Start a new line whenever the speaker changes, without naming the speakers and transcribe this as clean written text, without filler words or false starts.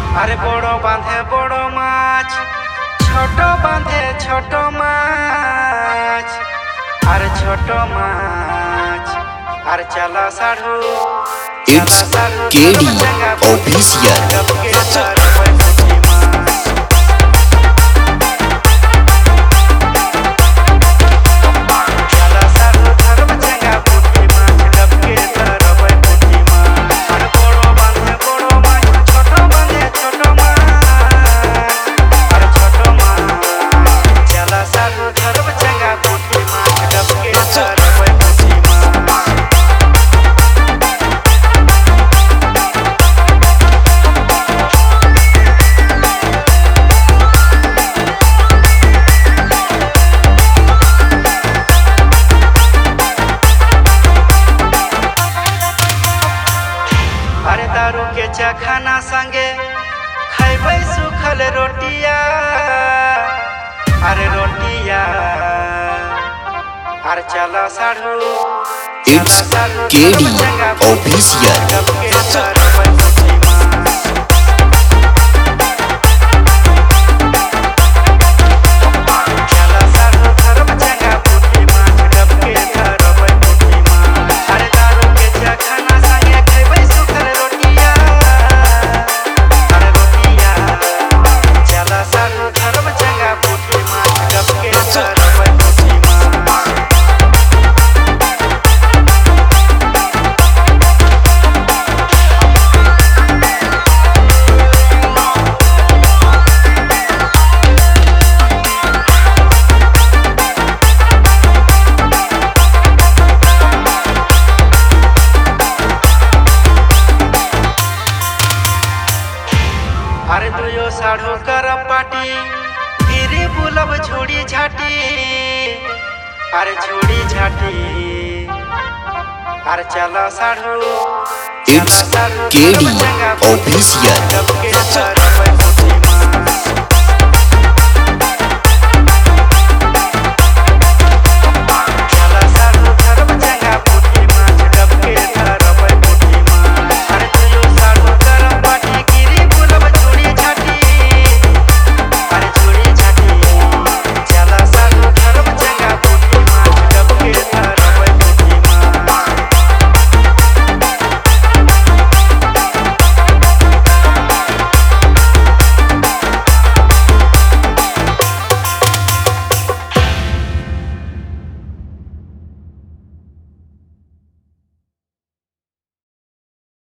আরে বড় বাঁধে বড় মাছ, ছোট বাঁধে ছোট মাছ। আর ছোট মাছ আর চালা সাড়ু
It's KD Official.
अरे दारू के चखाना संगे खैबै सुखल रोटिया। अरे रोटिया अरे चला साढ़ू
It's KD Official. अरे दुयो साढ़ू कर पाटी गिरी बुलब झूड़ी झाटी। अरे झूड़ी झाटी अरे चला साढ़ू It's KD Official.